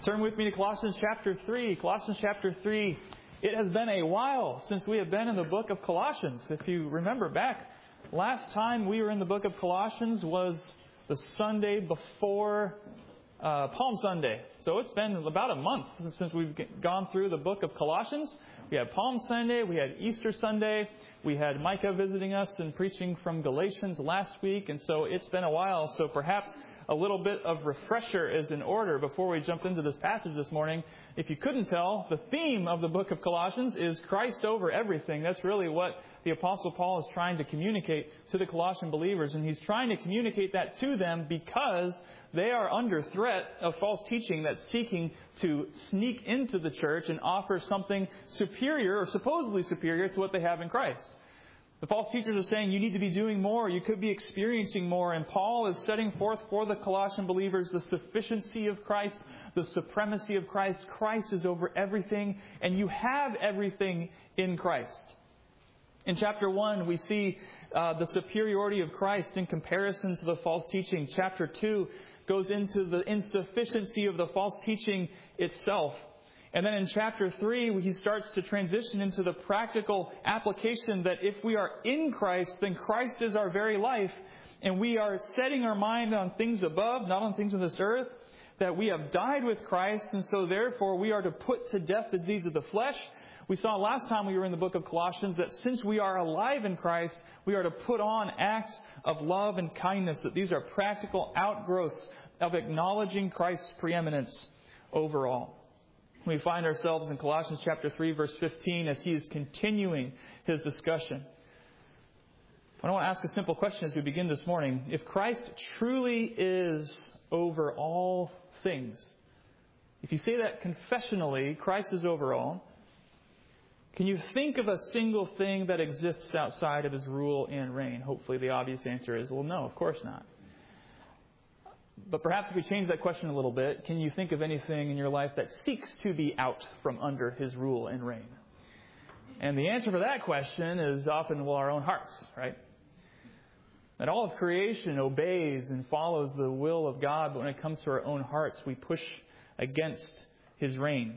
Turn with me to Colossians chapter 3. Colossians chapter 3. It has been a while since we have been in the book of Colossians. If you remember back, last time we were in the book of Colossians was the Sunday before Palm Sunday. So it's been about a month since we've gone through the book of Colossians. We had Palm Sunday, we had Easter Sunday, we had Micah visiting us and preaching from Galatians last week, and so it's been a while. So perhaps a little bit of refresher is in order before we jump into this passage this morning. If you couldn't tell, the theme of the book of Colossians is Christ over everything. That's really what the Apostle Paul is trying to communicate to the Colossian believers. And he's trying to communicate that to them because they are under threat of false teaching that's seeking to sneak into the church and offer something superior or supposedly superior to what they have in Christ. The false teachers are saying you need to be doing more, you could be experiencing more, and Paul is setting forth for the Colossian believers the sufficiency of Christ, the supremacy of Christ. Christ is over everything, and you have everything in Christ. In chapter 1, we see the superiority of Christ in comparison to the false teaching. Chapter 2 goes into the insufficiency of the false teaching itself. And then in chapter 3, he starts to transition into the practical application that if we are in Christ, then Christ is our very life. And we are setting our mind on things above, not on things of this earth. That we have died with Christ, and so therefore we are to put to death the deeds of the flesh. We saw last time we were in the book of Colossians that since we are alive in Christ, we are to put on acts of love and kindness. That these are practical outgrowths of acknowledging Christ's preeminence over all. We find ourselves in Colossians chapter 3, verse 15, as he is continuing his discussion. I want to ask a simple question as we begin this morning. If Christ truly is over all things, if you say that confessionally, Christ is over all, can you think of a single thing that exists outside of his rule and reign? Hopefully the obvious answer is, well, no, of course not. But perhaps if we change that question a little bit, can you think of anything in your life that seeks to be out from under his rule and reign? And the answer for that question is often, well, our own hearts, right? That all of creation obeys and follows the will of God, but when it comes to our own hearts, we push against his reign.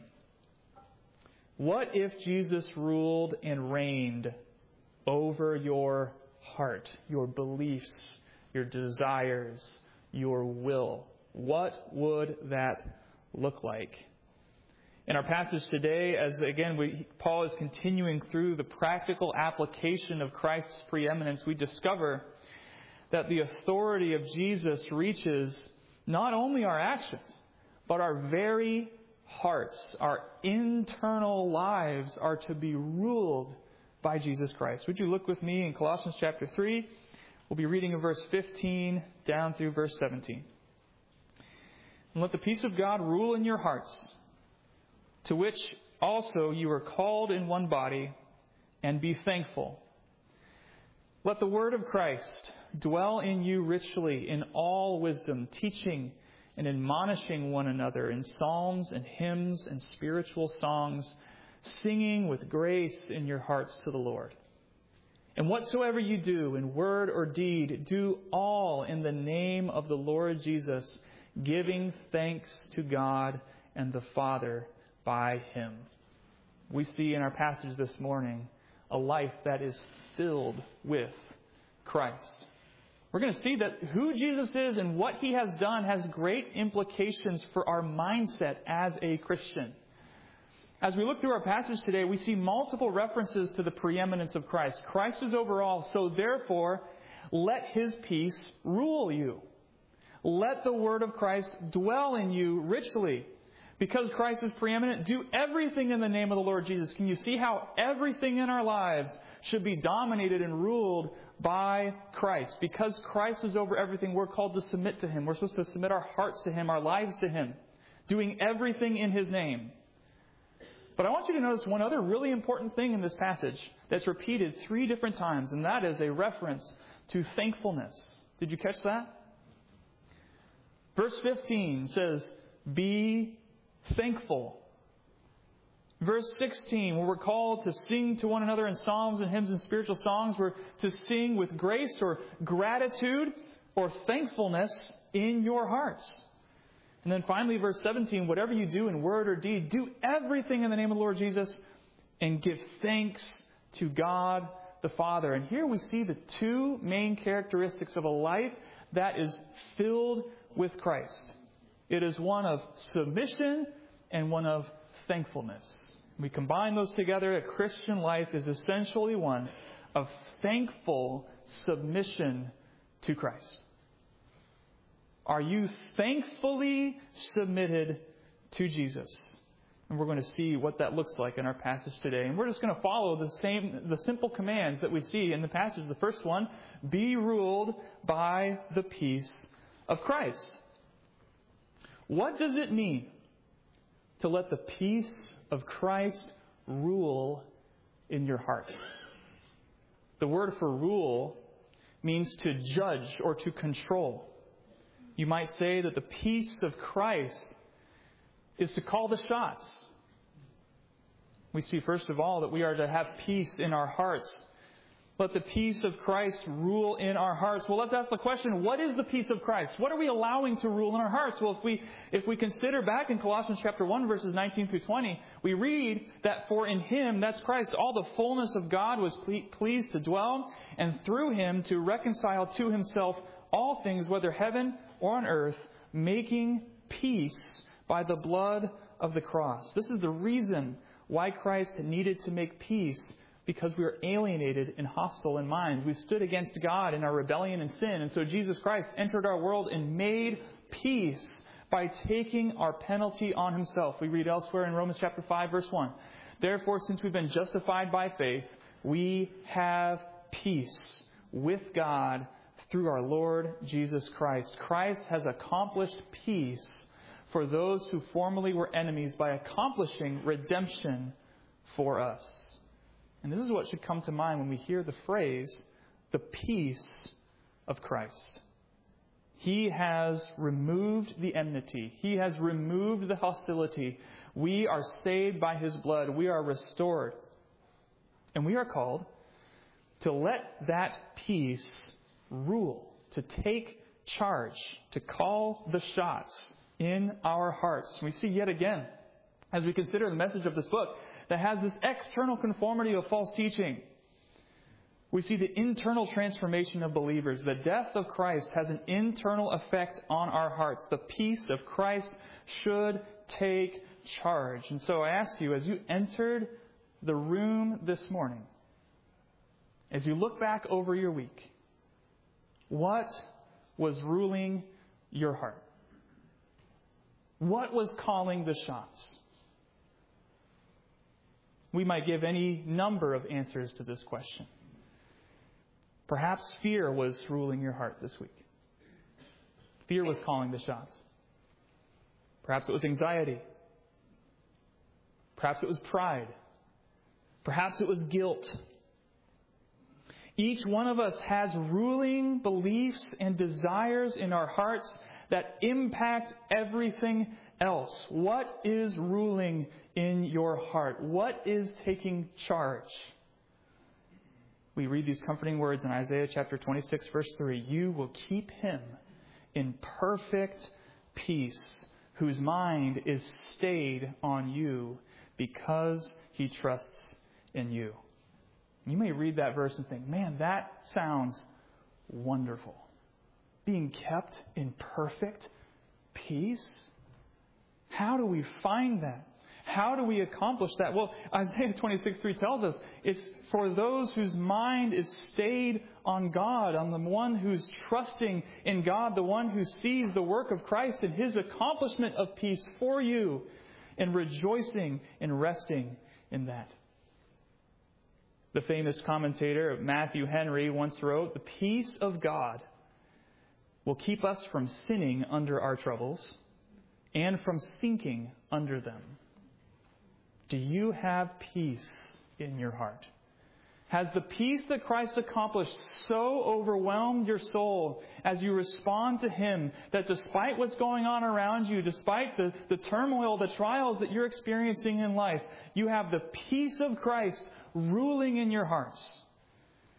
What if Jesus ruled and reigned over your heart, your beliefs, your desires, your will? What would that look like? In our passage today, as again, Paul is continuing through the practical application of Christ's preeminence, we discover that the authority of Jesus reaches not only our actions, but our very hearts. Our internal lives are to be ruled by Jesus Christ. Would you look with me in Colossians chapter 3? We'll be reading in verse 15 down through verse 17. And let the peace of God rule in your hearts, to which also you are called in one body, and be thankful. Let the word of Christ dwell in you richly in all wisdom, teaching and admonishing one another in psalms and hymns and spiritual songs, singing with grace in your hearts to the Lord. And whatsoever you do in word or deed, do all in the name of the Lord Jesus, giving thanks to God and the Father by him. We see in our passage this morning a life that is filled with Christ. We're going to see that who Jesus is and what he has done has great implications for our mindset as a Christian. As we look through our passage today, we see multiple references to the preeminence of Christ. Christ is over all, so therefore, let his peace rule you. Let the word of Christ dwell in you richly. Because Christ is preeminent, do everything in the name of the Lord Jesus. Can you see how everything in our lives should be dominated and ruled by Christ? Because Christ is over everything, we're called to submit to him. We're supposed to submit our hearts to him, our lives to him, doing everything in his name. But I want you to notice one other really important thing in this passage that's repeated 3 different times, and that is a reference to thankfulness. Did you catch that? Verse 15 says, be thankful. Verse 16, where we're called to sing to one another in psalms and hymns and spiritual songs, we're to sing with grace or gratitude or thankfulness in your hearts. And then finally, verse 17, whatever you do in word or deed, do everything in the name of the Lord Jesus and give thanks to God the Father. And here we see the two main characteristics of a life that is filled with Christ. It is one of submission and one of thankfulness. We combine those together. A Christian life is essentially one of thankful submission to Christ. Are you thankfully submitted to Jesus? And we're going to see what that looks like in our passage today. And we're just going to follow the simple commands that we see in the passage. The first one, be ruled by the peace of Christ. What does it mean to let the peace of Christ rule in your heart? The word for rule means to judge or to control. You might say that the peace of Christ is to call the shots. We see, first of all, that we are to have peace in our hearts. Let the peace of Christ rule in our hearts. Well, let's ask the question, what is the peace of Christ? What are we allowing to rule in our hearts? Well, if we consider back in Colossians chapter 1, verses 19 through 20, we read that for in Him, that's Christ, all the fullness of God was pleased to dwell, and through Him to reconcile to Himself all things, whether heaven or on earth, making peace by the blood of the cross. This is the reason why Christ needed to make peace, because we were alienated and hostile in minds. We stood against God in our rebellion and sin. And so Jesus Christ entered our world and made peace by taking our penalty on Himself. We read elsewhere in Romans chapter 5, verse 1. Therefore, since we've been justified by faith, we have peace with God through our Lord Jesus Christ. Christ has accomplished peace for those who formerly were enemies by accomplishing redemption for us. And this is what should come to mind when we hear the phrase, the peace of Christ. He has removed the enmity. He has removed the hostility. We are saved by His blood. We are restored. And we are called to let that peace rule, to take charge, to call the shots in our hearts. We see yet again, as we consider the message of this book, that has this external conformity of false teaching. We see the internal transformation of believers. The death of Christ has an internal effect on our hearts. The peace of Christ should take charge. And so I ask you, as you entered the room this morning, as you look back over your week, what was ruling your heart? What was calling the shots? We might give any number of answers to this question. Perhaps fear was ruling your heart this week. Fear was calling the shots. Perhaps it was anxiety. Perhaps it was pride. Perhaps it was guilt. Each one of us has ruling beliefs and desires in our hearts that impact everything else. What is ruling in your heart? What is taking charge? We read these comforting words in Isaiah chapter 26, verse 3. You will keep him in perfect peace, whose mind is stayed on you because he trusts in you. You may read that verse and think, man, that sounds wonderful. Being kept in perfect peace? How do we find that? How do we accomplish that? Well, Isaiah 26:3 tells us it's for those whose mind is stayed on God, on the one who's trusting in God, the one who sees the work of Christ and His accomplishment of peace for you, and rejoicing and resting in that. The famous commentator Matthew Henry once wrote, "The peace of God will keep us from sinning under our troubles and from sinking under them." Do you have peace in your heart? Has the peace that Christ accomplished so overwhelmed your soul as you respond to Him that despite what's going on around you, despite the turmoil, the trials that you're experiencing in life, you have the peace of Christ ruling in your hearts?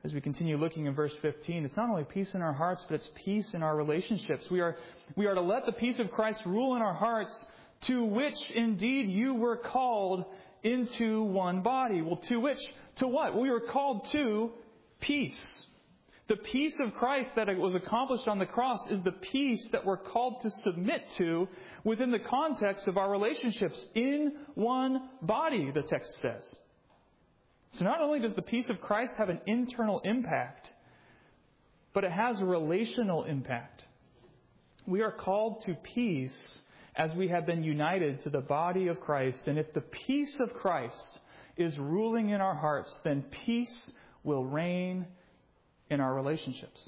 as we continue looking in verse 15, it's not only peace in our hearts, but it's peace in our relationships. We are to let the peace of Christ rule in our hearts, to which indeed you were called into one body. Well, to what? We were called to peace. The peace of Christ that was accomplished on the cross is the peace that we're called to submit to within the context of our relationships in one body, the text says. So not only does the peace of Christ have an internal impact, but it has a relational impact. We are called to peace as we have been united to the body of Christ. And if the peace of Christ is ruling in our hearts, then peace will reign in our relationships.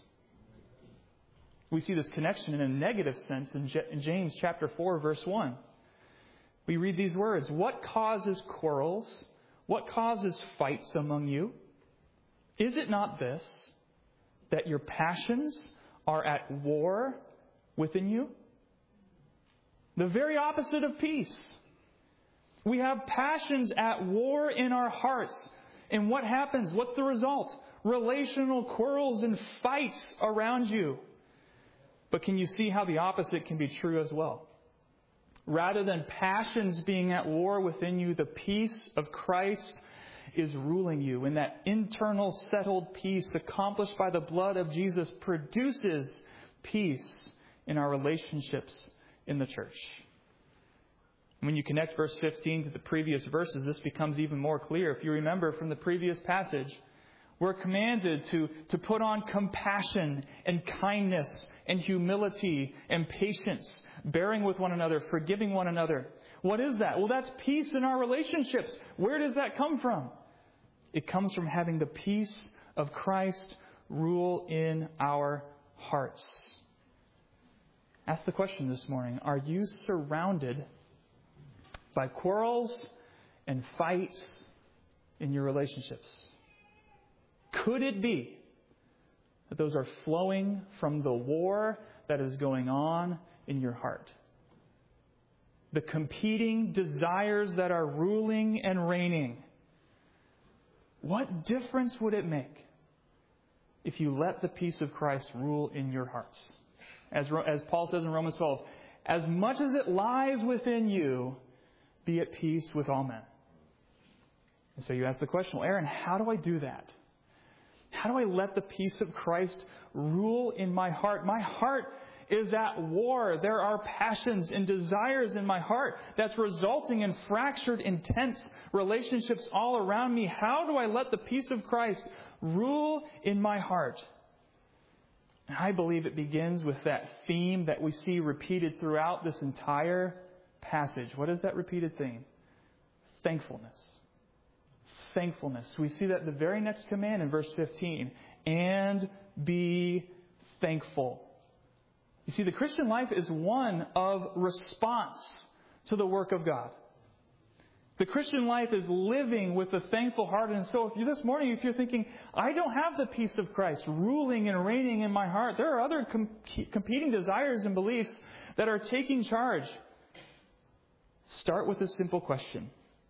We see this connection in a negative sense in James chapter 4, verse 1. We read these words, "What causes quarrels? What causes fights among you? Is it not this, that your passions are at war within you?" The very opposite of peace. We have passions at war in our hearts. And what happens? What's the result? Relational quarrels and fights around you. But can you see how the opposite can be true as well? Rather than passions being at war within you, the peace of Christ is ruling you. And that internal settled peace accomplished by the blood of Jesus produces peace in our relationships in the church. When you connect verse 15 to the previous verses, this becomes even more clear. If you remember from the previous passage, we're commanded to put on compassion and kindness and humility and patience, bearing with one another, forgiving one another. What is that? Well, that's peace in our relationships. Where does that come from? It comes from having the peace of Christ rule in our hearts. Ask the question this morning, are you surrounded by quarrels and fights in your relationships? Could it be that those are flowing from the war that is going on in your heart? The competing desires that are ruling and reigning. What difference would it make if you let the peace of Christ rule in your hearts? As Paul says in Romans 12, as much as it lies within you, be at peace with all men. And so you ask the question, well, Aaron, how do I do that? How do I let the peace of Christ rule in my heart? My heart is at war. There are passions and desires in my heart that's resulting in fractured, intense relationships all around me. How do I let the peace of Christ rule in my heart? And I believe it begins with that theme that we see repeated throughout this entire passage. What is that repeated theme? Thankfulness. Thankfulness. We see that in the very next command in verse 15. And be thankful. You see, the Christian life is one of response to the work of God. The Christian life is living with a thankful heart. And so this morning, if you're thinking, I don't have the peace of Christ ruling and reigning in my heart, there are other competing desires and beliefs that are taking charge. Start with a simple question.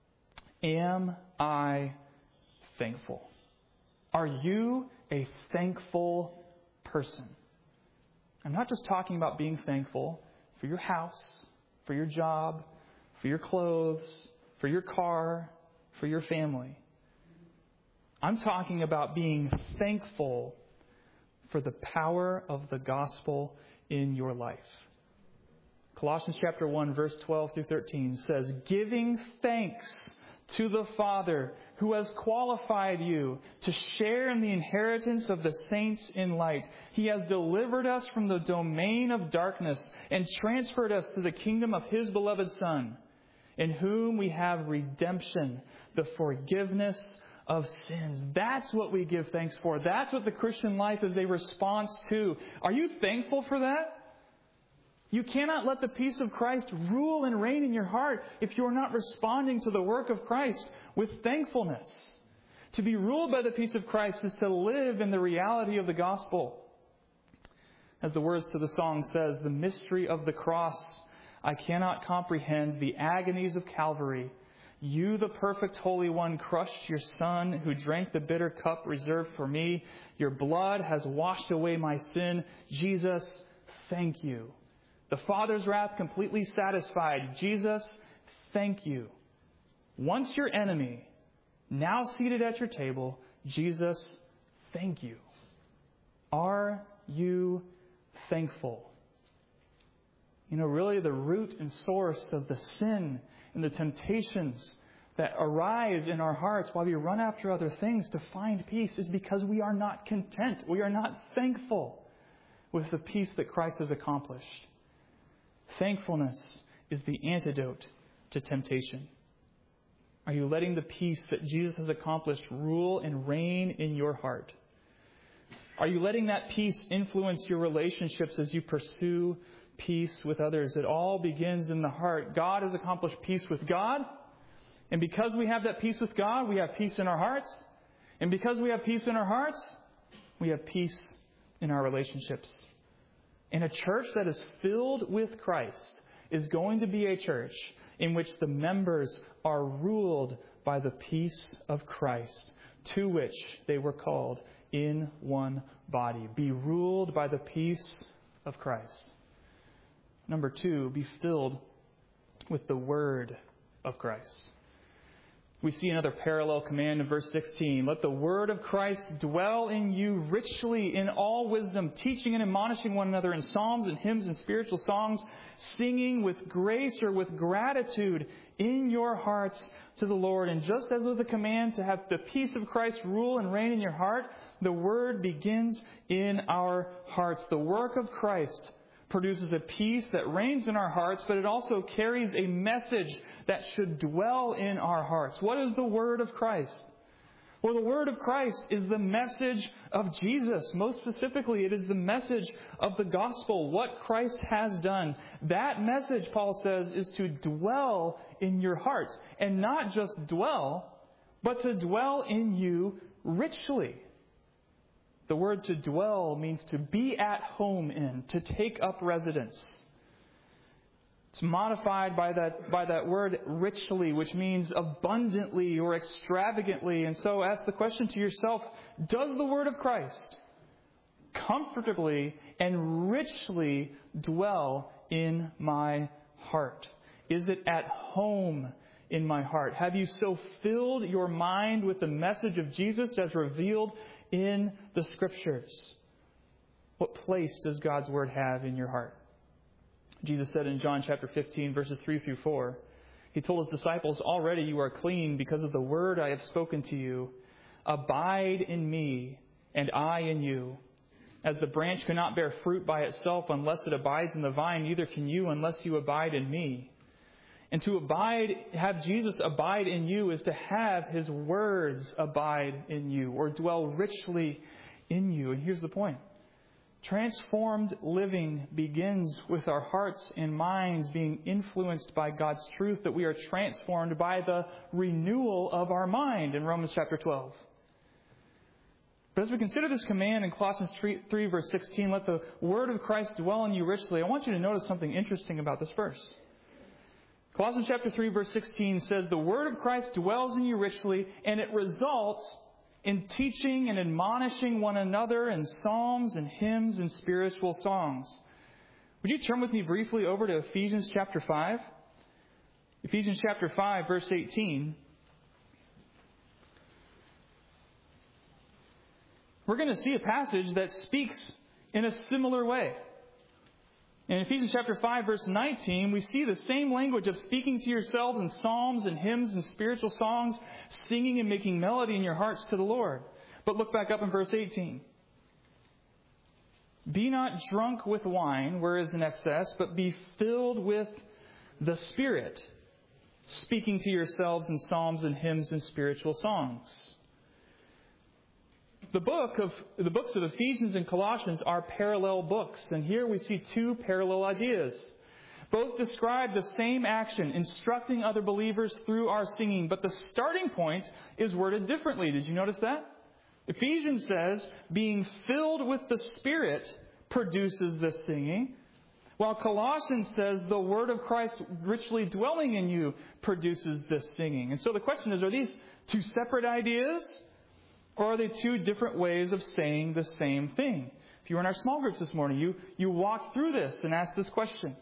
Am I thankful? Are you a thankful person? I'm not just talking about being thankful for your house, for your job, for your clothes, for your car, for your family. I'm talking about being thankful for the power of the gospel in your life. Colossians chapter 1, verse 12 through 13 says, giving thanks to the Father who has qualified you to share in the inheritance of the saints in light. He has delivered us from the domain of darkness and transferred us to the kingdom of His beloved Son, in whom we have redemption, the forgiveness of sins. That's what we give thanks for. That's what the Christian life is a response to. Are you thankful for that? You cannot let the peace of Christ rule and reign in your heart if you're not responding to the work of Christ with thankfulness. To be ruled by the peace of Christ is to live in the reality of the gospel. As the words to the song says, the mystery of the cross I cannot comprehend, the agonies of Calvary. You, the perfect Holy One, crushed your Son, who drank the bitter cup reserved for me. Your blood has washed away my sin. Jesus, thank you. The Father's wrath completely satisfied. Jesus, thank you. Once your enemy, now seated at your table, Jesus, thank you. Are you thankful? You know, really the root and source of the sin and the temptations that arise in our hearts while we run after other things to find peace is because we are not content. We are not thankful with the peace that Christ has accomplished. Thankfulness is the antidote to temptation. Are you letting the peace that Jesus has accomplished rule and reign in your heart? Are you letting that peace influence your relationships as you pursue peace with others? It all begins in the heart. God has accomplished peace with God. And because we have that peace with God, we have peace in our hearts. And because we have peace in our hearts, we have peace in our relationships. And a church that is filled with Christ is going to be a church in which the members are ruled by the peace of Christ, to which they were called in one body. Be ruled by the peace of Christ. Number 2, be filled with the Word of Christ. We see another parallel command in verse 16. Let the word of Christ dwell in you richly in all wisdom, teaching and admonishing one another in psalms and hymns and spiritual songs, singing with grace or with gratitude in your hearts to the Lord. And just as with the command to have the peace of Christ rule and reign in your heart, the word begins in our hearts. The work of Christ produces a peace that reigns in our hearts, but it also carries a message that should dwell in our hearts. What is the word of Christ? Well, the word of Christ is the message of Jesus. Most specifically, it is the message of the gospel, what Christ has done. That message, Paul says, is to dwell in your hearts. And not just dwell, but to dwell in you richly. The word to dwell means to be at home in, to take up residence. It's modified by that word richly, which means abundantly or extravagantly. And so ask the question to yourself, does the word of Christ comfortably and richly dwell in my heart? Is it at home in my heart? Have you so filled your mind with the message of Jesus as revealed in the Scriptures? What place does God's Word have in your heart? Jesus said in John chapter 15, verses 3 through 4, He told His disciples, already you are clean because of the word I have spoken to you. Abide in me, and I in you. As the branch cannot bear fruit by itself unless it abides in the vine, neither can you unless you abide in me. And to abide, have Jesus abide in you is to have His words abide in you or dwell richly in you. And here's the point. Transformed living begins with our hearts and minds being influenced by God's truth, that we are transformed by the renewal of our mind in Romans chapter 12. But as we consider this command in Colossians 3 verse 16, let the word of Christ dwell in you richly, I want you to notice something interesting about this verse. Colossians chapter 3 verse 16 says, the word of Christ dwells in you richly, and it results in teaching and admonishing one another in psalms and hymns and spiritual songs. Would you turn with me briefly over to Ephesians chapter 5? Ephesians chapter 5 verse 18. We're going to see a passage that speaks in a similar way. In Ephesians chapter 5, verse 19, we see the same language of speaking to yourselves in psalms and hymns and spiritual songs, singing and making melody in your hearts to the Lord. But look back up in verse 18. Be not drunk with wine, where is an excess, but be filled with the Spirit, speaking to yourselves in psalms and hymns and spiritual songs. The books of Ephesians and Colossians are parallel books, and here we see two parallel ideas. Both describe the same action, instructing other believers through our singing, but the starting point is worded differently. Did you notice that? Ephesians says, being filled with the Spirit produces this singing, While Colossians says the word of Christ richly dwelling in you produces this singing. And so the question is, are these two separate ideas? Or are they two different ways of saying the same thing? If you were in our small groups this morning, you walked through this and asked this question.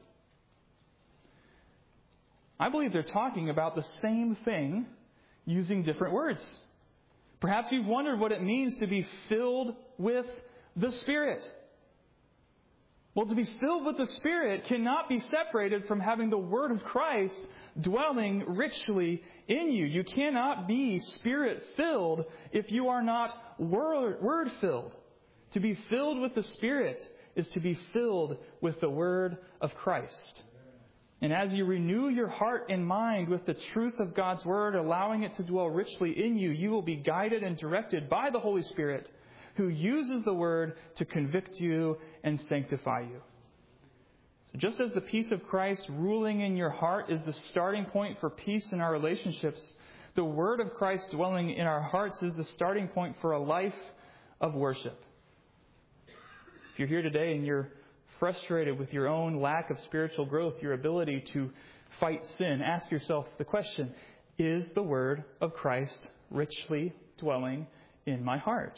I believe they're talking about the same thing using different words. Perhaps you've wondered what it means to be filled with the Spirit. Well, to be filled with the Spirit cannot be separated from having the Word of Christ dwelling richly in you. You cannot be Spirit-filled if you are not Word-filled. To be filled with the Spirit is to be filled with the Word of Christ. And as you renew your heart and mind with the truth of God's Word, allowing it to dwell richly in you, you will be guided and directed by the Holy Spirit, who uses the Word to convict you and sanctify you. So just as the peace of Christ ruling in your heart is the starting point for peace in our relationships, the Word of Christ dwelling in our hearts is the starting point for a life of worship. If you're here today and you're frustrated with your own lack of spiritual growth, your ability to fight sin, ask yourself the question, is the Word of Christ richly dwelling in my heart?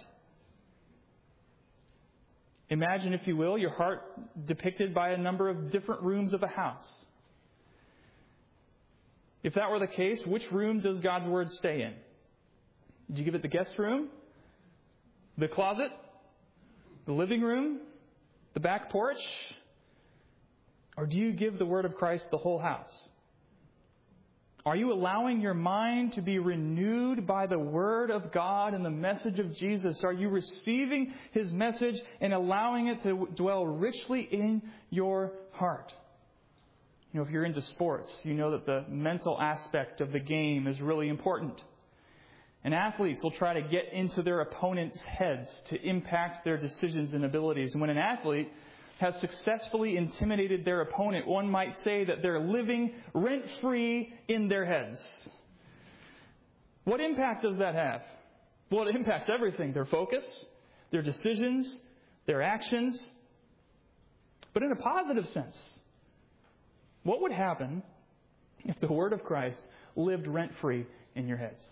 Imagine, if you will, your heart depicted by a number of different rooms of a house. If that were the case, which room does God's Word stay in? Did you give it the guest room? The closet? The living room? The back porch? Or do you give the Word of Christ the whole house? Are you allowing your mind to be renewed by the Word of God and the message of Jesus? Are you receiving His message and allowing it to dwell richly in your heart? You know, if you're into sports, you know that the mental aspect of the game is really important. And athletes will try to get into their opponents' heads to impact their decisions and abilities. And when an athlete has successfully intimidated their opponent, one might say that they're living rent-free in their heads. What impact does that have? Well, it impacts everything. Their focus, their decisions, their actions. But in a positive sense, what would happen if the Word of Christ lived rent-free in your heads?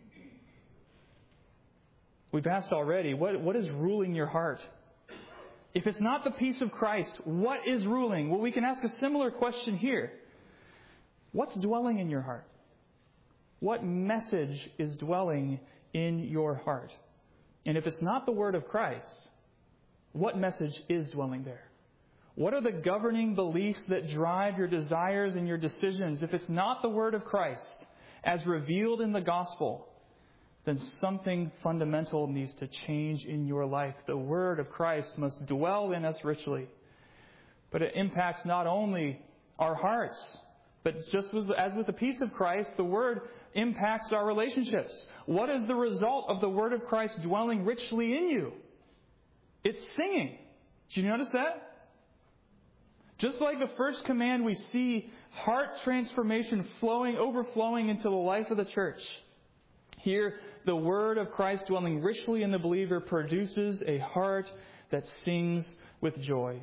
We've asked already, what is ruling your heart? If it's not the peace of Christ, what is ruling? Well, we can ask a similar question here. What's dwelling in your heart? What message is dwelling in your heart? And if it's not the Word of Christ, what message is dwelling there? What are the governing beliefs that drive your desires and your decisions? If it's not the Word of Christ, as revealed in the gospel, then something fundamental needs to change in your life. The Word of Christ must dwell in us richly. But it impacts not only our hearts, but just as with the peace of Christ, the Word impacts our relationships. What is the result of the Word of Christ dwelling richly in you? It's singing. Did you notice that? Just like the first command, we see heart transformation overflowing into the life of the church. Here, the Word of Christ dwelling richly in the believer produces a heart that sings with joy.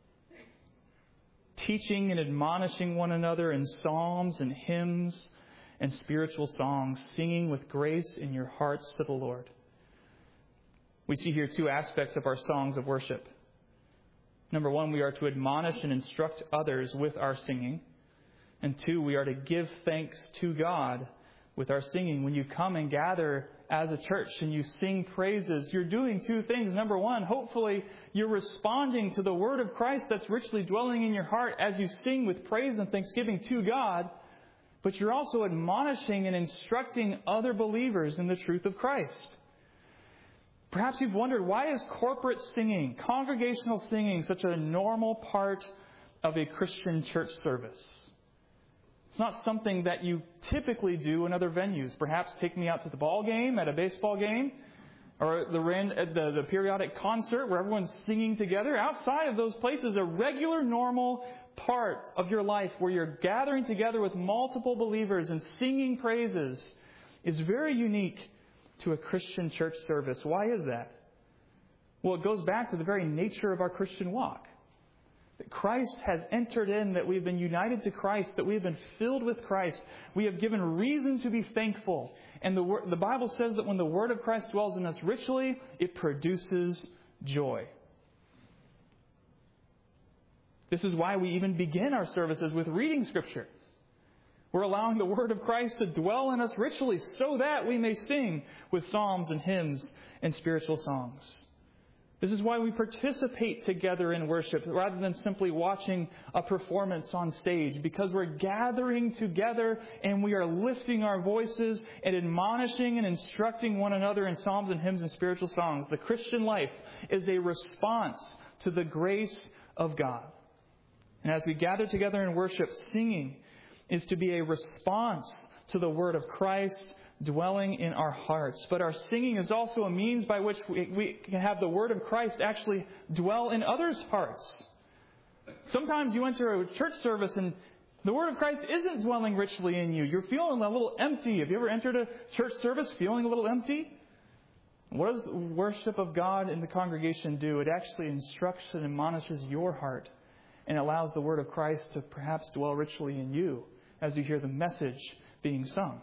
Teaching and admonishing one another in psalms and hymns and spiritual songs, singing with grace in your hearts to the Lord. We see here two aspects of our songs of worship. Number one, we are to admonish and instruct others with our singing. And two, we are to give thanks to God with our singing. When you come and gather as a church and you sing praises, you're doing two things. Number one, hopefully you're responding to the Word of Christ that's richly dwelling in your heart as you sing with praise and thanksgiving to God. But you're also admonishing and instructing other believers in the truth of Christ. Perhaps you've wondered, why is corporate singing, congregational singing, such a normal part of a Christian church service? It's not something that you typically do in other venues. Perhaps take me out to the ball game, at a baseball game, or the periodic concert where everyone's singing together. Outside of those places, a regular, normal part of your life where you're gathering together with multiple believers and singing praises is very unique to a Christian church service. Why is that? Well, it goes back to the very nature of our Christian walk. That Christ has entered in, that we've been united to Christ, that we've been filled with Christ. We have given reason to be thankful. And the Bible says that when the Word of Christ dwells in us richly, it produces joy. This is why we even begin our services with reading Scripture. We're allowing the Word of Christ to dwell in us richly so that we may sing with psalms and hymns and spiritual songs. This is why we participate together in worship rather than simply watching a performance on stage, because we're gathering together and we are lifting our voices and admonishing and instructing one another in psalms and hymns and spiritual songs. The Christian life is a response to the grace of God. And as we gather together in worship, singing is to be a response to the Word of Christ dwelling in our hearts. But our singing is also a means by which we can have the Word of Christ actually dwell in others' hearts. Sometimes you enter a church service and the Word of Christ isn't dwelling richly in you. You're feeling a little empty. Have you ever entered a church service feeling a little empty? What does the worship of God in the congregation do? It actually instructs and admonishes your heart and allows the Word of Christ to perhaps dwell richly in you as you hear the message being sung.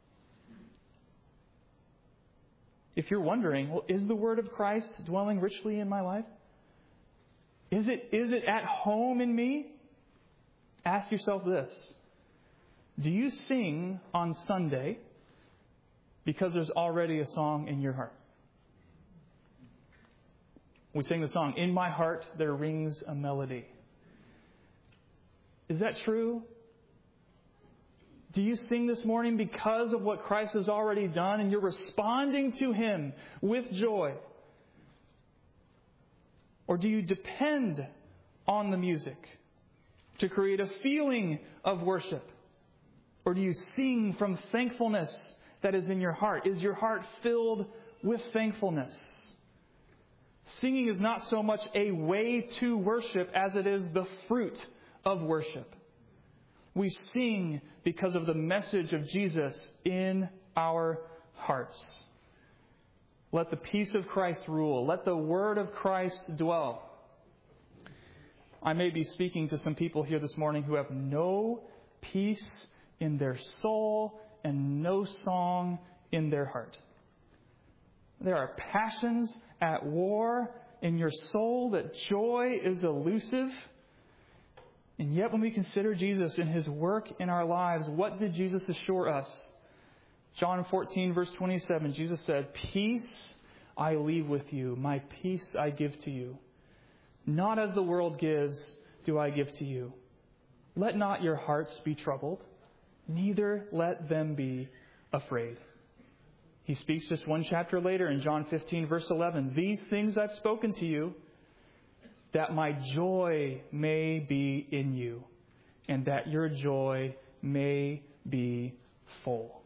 If you're wondering, well, is the Word of Christ dwelling richly in my life? Is it at home in me? Ask yourself this. Do you sing on Sunday because there's already a song in your heart? We sing the song, "In my heart there rings a melody." Is that true? Do you sing this morning because of what Christ has already done and you're responding to Him with joy? Or do you depend on the music to create a feeling of worship? Or do you sing from thankfulness that is in your heart? Is your heart filled with thankfulness? Singing is not so much a way to worship as it is the fruit of worship. We sing because of the message of Jesus in our hearts. Let the peace of Christ rule. Let the Word of Christ dwell. I may be speaking to some people here this morning who have no peace in their soul and no song in their heart. There are passions at war in your soul, that joy is elusive. And yet when we consider Jesus and His work in our lives, what did Jesus assure us? John 14, verse 27, Jesus said, "Peace I leave with you, my peace I give to you. Not as the world gives do I give to you. Let not your hearts be troubled, neither let them be afraid." He speaks just one chapter later in John 15, verse 11, "These things I've spoken to you, that my joy may be in you, and that your joy may be full."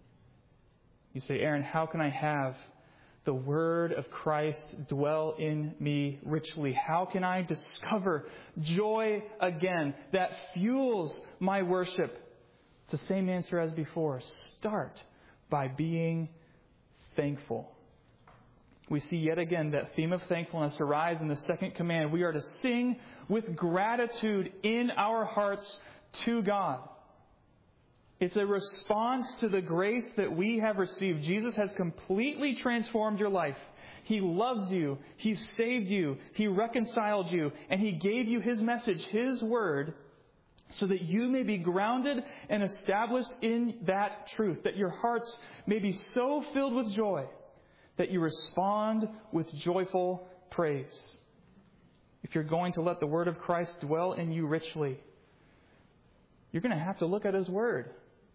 You say, "Aaron, how can I have the Word of Christ dwell in me richly? How can I discover joy again that fuels my worship?" It's the same answer as before. Start by being thankful. We see yet again that theme of thankfulness arise in the second command. We are to sing with gratitude in our hearts to God. It's a response to the grace that we have received. Jesus has completely transformed your life. He loves you. He saved you. He reconciled you. And He gave you His message, His Word, so that you may be grounded and established in that truth, that your hearts may be so filled with joy that you respond with joyful praise. If you're going to let the Word of Christ dwell in you richly, you're going to have to look at His Word.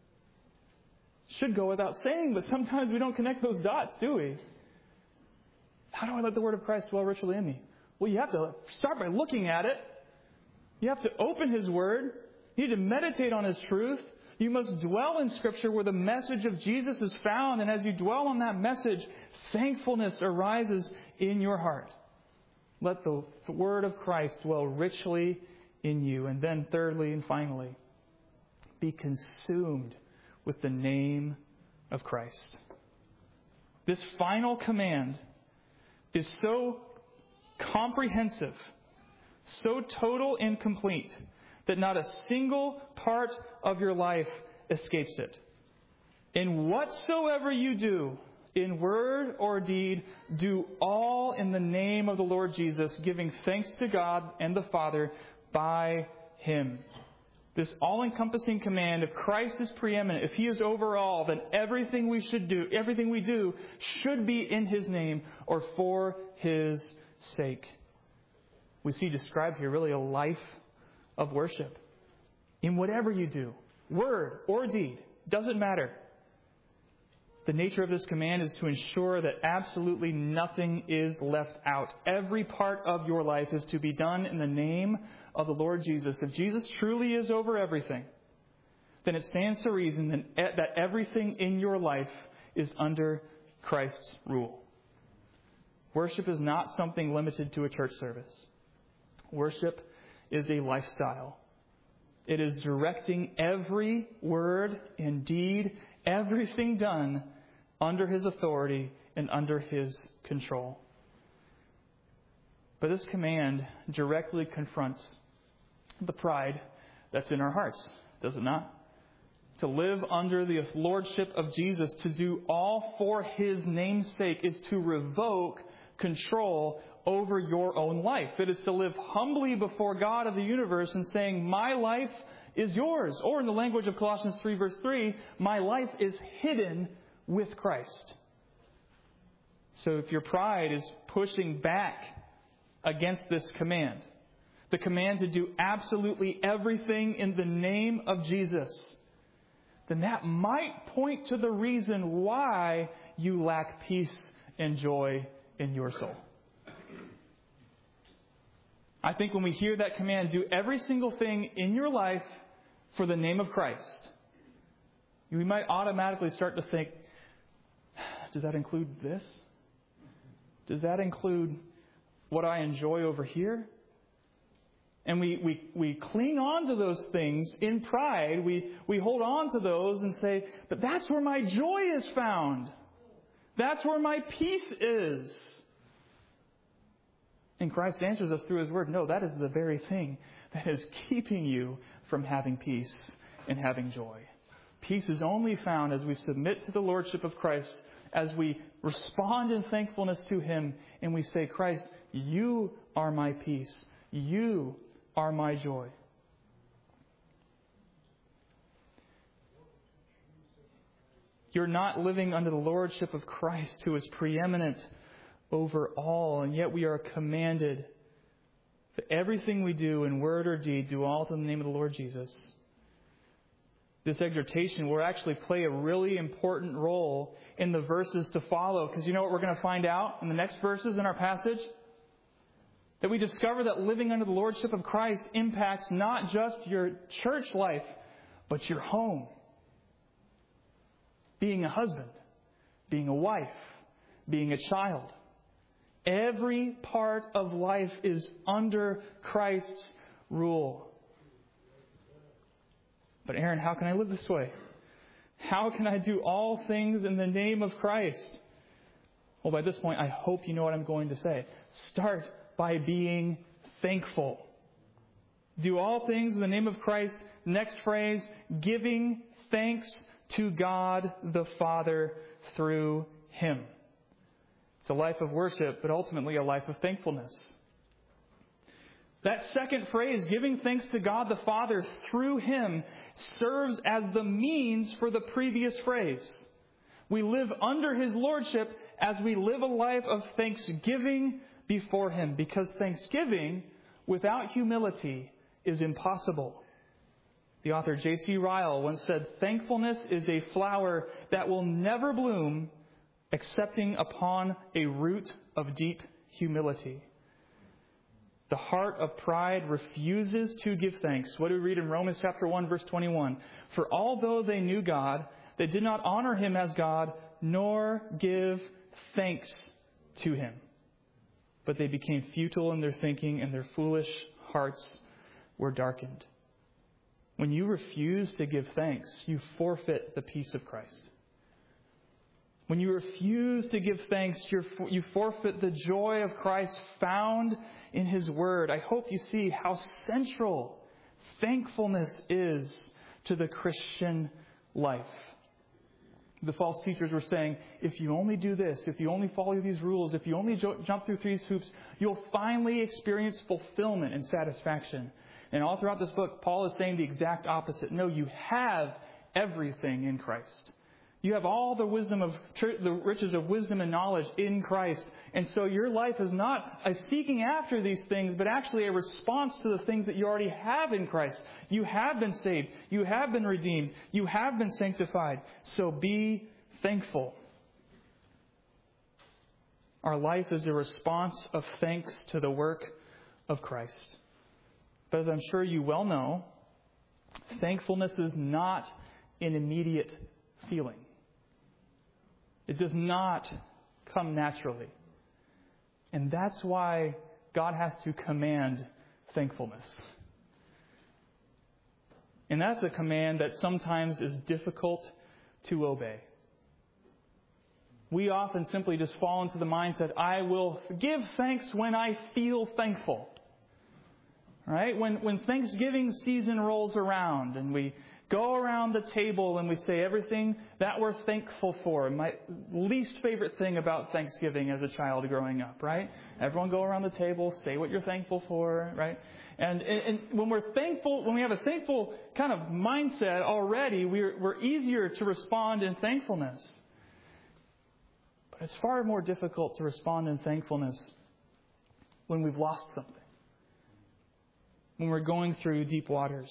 Should go without saying, but sometimes we don't connect those dots, do we? How do I let the Word of Christ dwell richly in me? Well, you have to start by looking at it. You have to open His Word. You need to meditate on His truth. You must dwell in Scripture where the message of Jesus is found. And as you dwell on that message, thankfulness arises in your heart. Let the Word of Christ dwell richly in you. And then thirdly and finally, be consumed with the name of Christ. This final command is so comprehensive, so total and complete that not a single part of your life escapes it. And whatsoever you do, in word or deed, do all in the name of the Lord Jesus, giving thanks to God and the Father by Him. This all-encompassing command, if Christ is preeminent, if He is over all, then everything we do should be in His name or for His sake. We see described here really a life of worship. In whatever you do, word or deed, doesn't matter. The nature of this command is to ensure that absolutely nothing is left out. Every part of your life is to be done in the name of the Lord Jesus. If Jesus truly is over everything, then it stands to reason that everything in your life is under Christ's rule. Worship is not something limited to a church service. Worship is a lifestyle. It is directing every word and deed, everything done under His authority and under His control. But this command directly confronts the pride that's in our hearts, does it not? To live under the lordship of Jesus, to do all for His name's sake, is to revoke control over your own life. It is to live humbly before God of the universe and saying, my life is yours. Or in the language of Colossians 3 verse 3, my life is hidden with Christ. So if your pride is pushing back against this command, the command to do absolutely everything in the name of Jesus, then that might point to the reason why you lack peace and joy in your soul. I think when we hear that command, do every single thing in your life for the name of Christ, we might automatically start to think, does that include this? Does that include what I enjoy over here? And we cling on to those things in pride. We hold on to those and say, but that's where my joy is found. That's where my peace is. And Christ answers us through His Word. No, that is the very thing that is keeping you from having peace and having joy. Peace is only found as we submit to the Lordship of Christ, as we respond in thankfulness to Him, and we say, Christ, You are my peace. You are my joy. You're not living under the Lordship of Christ, who is preeminent over all, and yet we are commanded that everything we do in word or deed, do all in the name of the Lord Jesus. This exhortation will actually play a really important role in the verses to follow, because you know what we're going to find out in the next verses in our passage? That we discover that living under the Lordship of Christ impacts not just your church life, but your home. Being a husband, being a wife, being a child. Every part of life is under Christ's rule. But Aaron, how can I live this way? How can I do all things in the name of Christ? Well, by this point, I hope you know what I'm going to say. Start by being thankful. Do all things in the name of Christ. Next phrase, giving thanks to God the Father through Him. It's a life of worship, but ultimately a life of thankfulness. That second phrase, giving thanks to God the Father through Him, serves as the means for the previous phrase. We live under His Lordship as we live a life of thanksgiving before Him, because thanksgiving without humility is impossible. The author J.C. Ryle once said, "Thankfulness is a flower that will never bloom excepting upon a root of deep humility." The heart of pride refuses to give thanks. What do we read in Romans chapter 1, verse 21? For although they knew God, they did not honor Him as God, nor give thanks to Him. But they became futile in their thinking, and their foolish hearts were darkened. When you refuse to give thanks, you forfeit the peace of Christ. When you refuse to give thanks, you forfeit the joy of Christ found in His Word. I hope you see how central thankfulness is to the Christian life. The false teachers were saying, if you only do this, if you only follow these rules, if you only jump through these hoops, you'll finally experience fulfillment and satisfaction. And all throughout this book, Paul is saying the exact opposite. No, you have everything in Christ. You have all the riches of wisdom and knowledge in Christ. And so your life is not a seeking after these things, but actually a response to the things that you already have in Christ. You have been saved. You have been redeemed. You have been sanctified. So be thankful. Our life is a response of thanks to the work of Christ. But as I'm sure you well know, thankfulness is not an immediate feeling. It does not come naturally. And that's why God has to command thankfulness. And that's a command that sometimes is difficult to obey. We often simply just fall into the mindset, I will give thanks when I feel thankful. Right? When Thanksgiving season rolls around and we go around the table and we say everything that we're thankful for. My least favorite thing about Thanksgiving as a child growing up, right? Everyone go around the table, say what you're thankful for, right? And when we're thankful, when we have a thankful kind of mindset already, we're easier to respond in thankfulness. But it's far more difficult to respond in thankfulness when we've lost something. When we're going through deep waters.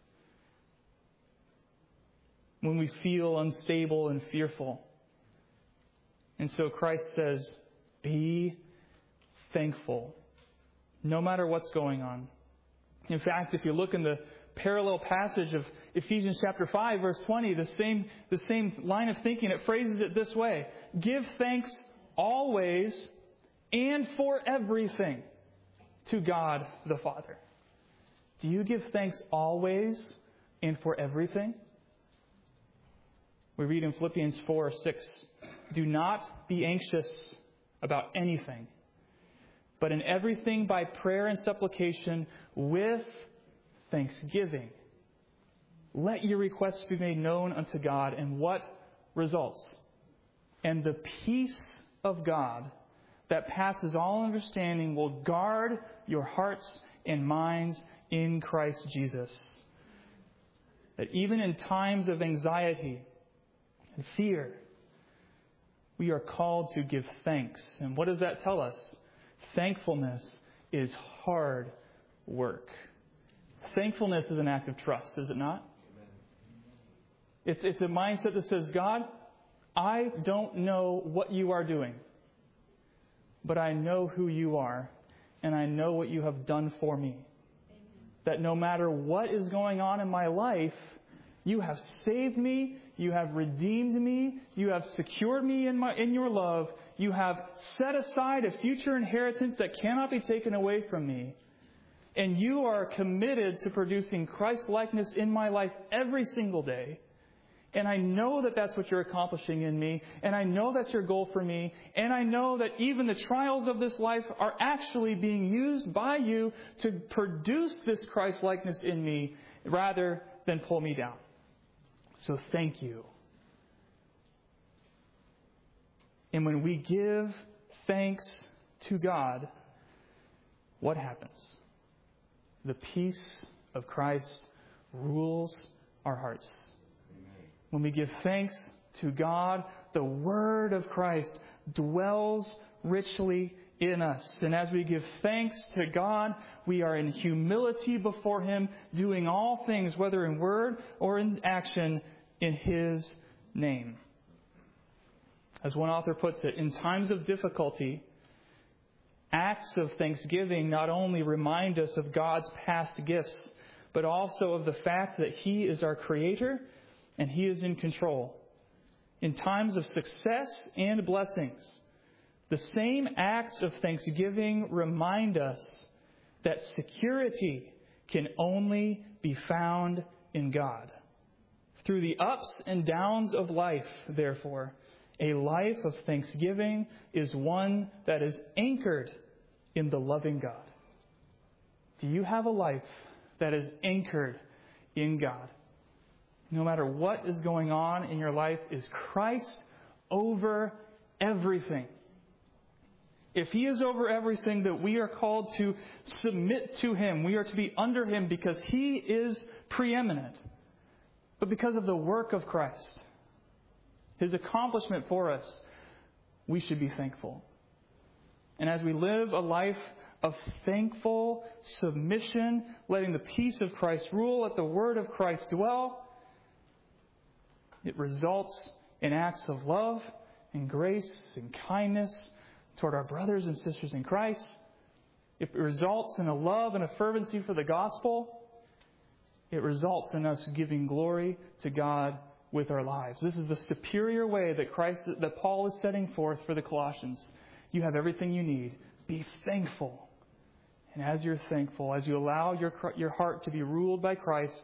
When we feel unstable and fearful. And so Christ says, be thankful, no matter what's going on. In fact, if you look in the parallel passage of Ephesians chapter 5, verse 20, the same line of thinking, it phrases it this way. Give thanks always and for everything to God the Father. Do you give thanks always and for everything? We read in Philippians 4:6, do not be anxious about anything, but in everything by prayer and supplication with thanksgiving. Let your requests be made known unto God. And what results? And the peace of God that passes all understanding will guard your hearts and minds in Christ Jesus. That even in times of anxiety and fear, we are called to give thanks. And what does that tell us? Thankfulness is hard work. Thankfulness is an act of trust, is it not? It's a mindset that says, God, I don't know what you are doing, but I know who you are, and I know what you have done for me. That no matter what is going on in my life, you have saved me, you have redeemed me, you have secured me in your love, you have set aside a future inheritance that cannot be taken away from me. And you are committed to producing Christ-likeness in my life every single day. And I know that that's what you're accomplishing in me. And I know that's your goal for me. And I know that even the trials of this life are actually being used by you to produce this Christ-likeness in me rather than pull me down. So thank you. And when we give thanks to God, what happens? The peace of Christ rules our hearts. When we give thanks to God, the Word of Christ dwells richly in us. And as we give thanks to God, we are in humility before Him, doing all things, whether in word or in action, in His name. As one author puts it, in times of difficulty, acts of thanksgiving not only remind us of God's past gifts, but also of the fact that He is our Creator and He is in control. In times of success and blessings, the same acts of thanksgiving remind us that security can only be found in God. Through the ups and downs of life, therefore, A life of thanksgiving is one that is anchored in the loving God. Do you have a life that is anchored in God? No matter what is going on in your life, is Christ over everything? If He is over everything, that we are called to submit to Him. We are to be under Him because He is preeminent. But because of the work of Christ, His accomplishment for us, we should be thankful. And as we live a life of thankful submission, letting the peace of Christ rule, let the word of Christ dwell, it results in acts of love and grace and kindness toward our brothers and sisters in Christ. It results in a love and a fervency for the gospel. It results in us giving glory to God with our lives. This is the superior way that Paul is setting forth for the Colossians. You have everything you need. Be thankful. And as you're thankful, as you allow your heart to be ruled by Christ,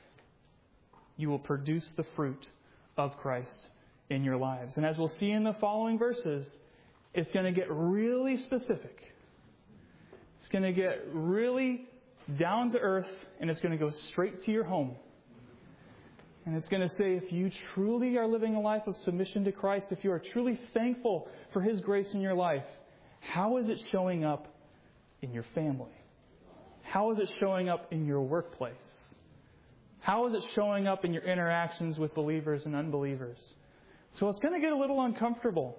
you will produce the fruit of Christ in your lives. And as we'll see in the following verses, it's going to get really specific. It's going to get really down to earth, and it's going to go straight to your home. And it's going to say, if you truly are living a life of submission to Christ, if you are truly thankful for His grace in your life, how is it showing up in your family? How is it showing up in your workplace? How is it showing up in your interactions with believers and unbelievers? So it's going to get a little uncomfortable.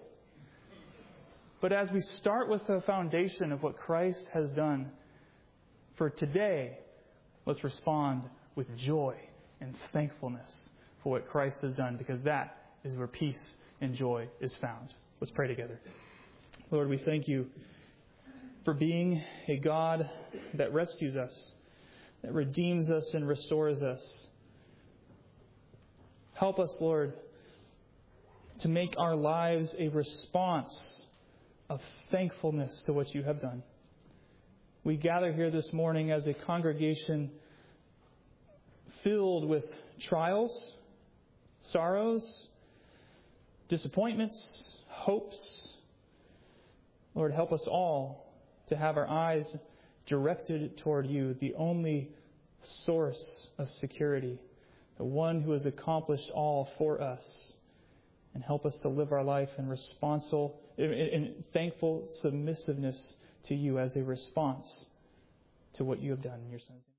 But as we start with the foundation of what Christ has done, for today, let's respond with joy and thankfulness for what Christ has done, because that is where peace and joy is found. Let's pray together. Lord, we thank You for being a God that rescues us, that redeems us and restores us. Help us, Lord, to make our lives a response of thankfulness to what You have done. We gather here this morning as a congregation filled with trials, sorrows, disappointments, hopes. Lord, help us all to have our eyes directed toward You, the only source of security, the one who has accomplished all for us. And help us to live our life in thankful submissiveness to You as a response to what You have done in Your Son's name.